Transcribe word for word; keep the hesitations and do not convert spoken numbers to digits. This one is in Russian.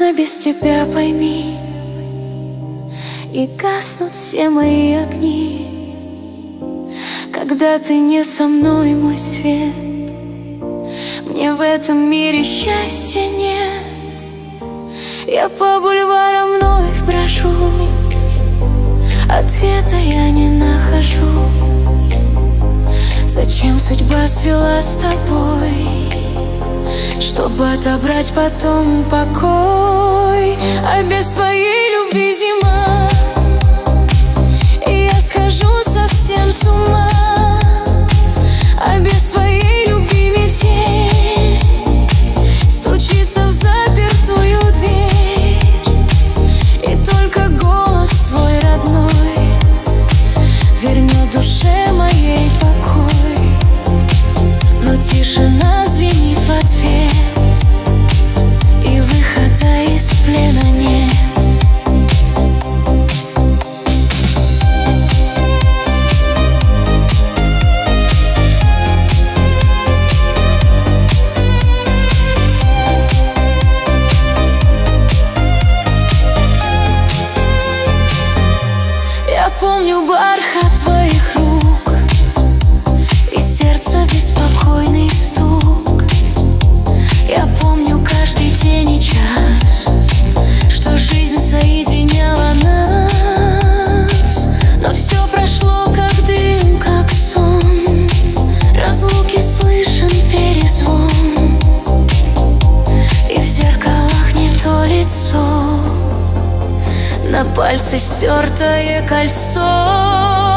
грустно без тебя, пойми, и гаснут все мои огни, когда ты не со мной, мой свет. Мне в этом мире счастья нет. Я по бульварам вновь брожу, ответа я не нахожу. Зачем судьба свела с тобой, чтобы отобрать потом покой? А без твоей любви зима, и я схожу совсем с ума. А без твоей любви метель стучится в запертую дверь, и только голос твой родной вернет душе моей покой. Но тишина звенит в ответ, и выхода из плена нет. Я помню бархат твоих рук и сердца беспокойный стук. Я помню каждый день и час, что жизнь соединяла нас. Но все прошло как дым, как сон, разлуки слышен перезвон, и в зеркалах не то лицо, на пальце стертое кольцо.